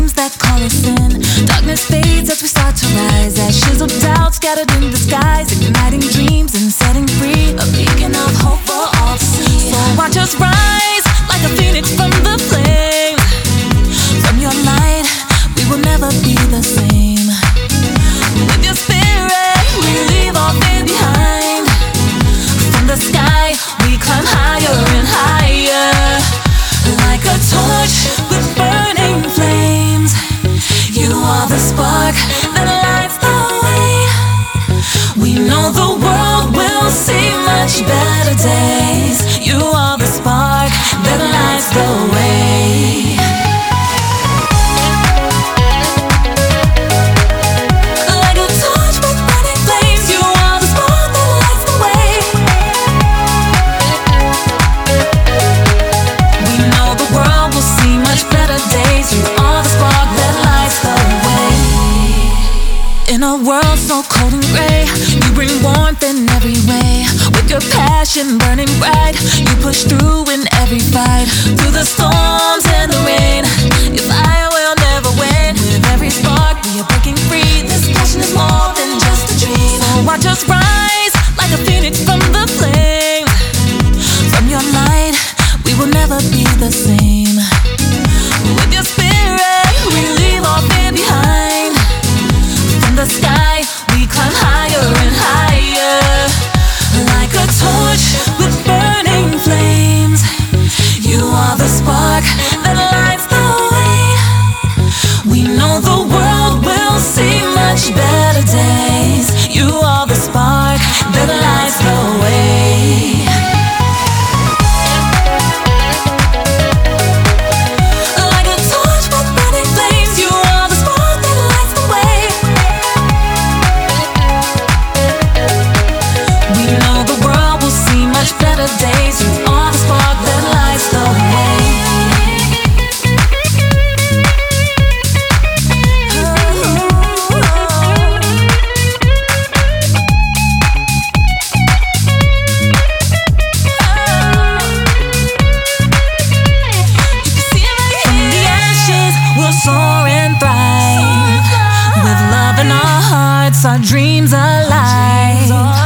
flames that call us in. Darkness fades as we start to rise. Ashes of doubt scattered in the skies, igniting dreams and setting free. A beacon of hope for all to see. So watch us rise like a phoenix from the flame. From your light, we will never be the same. With your spirit, we leave all fear behind. From the sky, we climb higher and higher. Like a torch with burning flames, you are the spark that lights the way. We know the world will see much better days. You are the spark that lights the way. Like a torch with burning flames, you are the spark that lights the way. We know the world will see much better days. You are the spark that lights the way. In a world so cold and gray, you bring warmth in every way. With your passion burning bright, you push through in every fight. Through the storms and the rain, your fire will never wane. With every spark, we are breaking free. This passion is more than just a dream. So watch us rise like a phoenix from the flame. From your light, we will never be the same. With your spirit, we leave all fear behind. From the sky, we climb higher and higher. Like a torch with burning flames, you are the spark that lights the way. We know the world will see much better days. You are the spark that lights the way. Like a torch with burning flames, you are the spark that lights the way. We know the world will see much better days. You are the spark that lights the way. From the ashes, we'll soar and thrive. With love in our hearts, our dreams alive.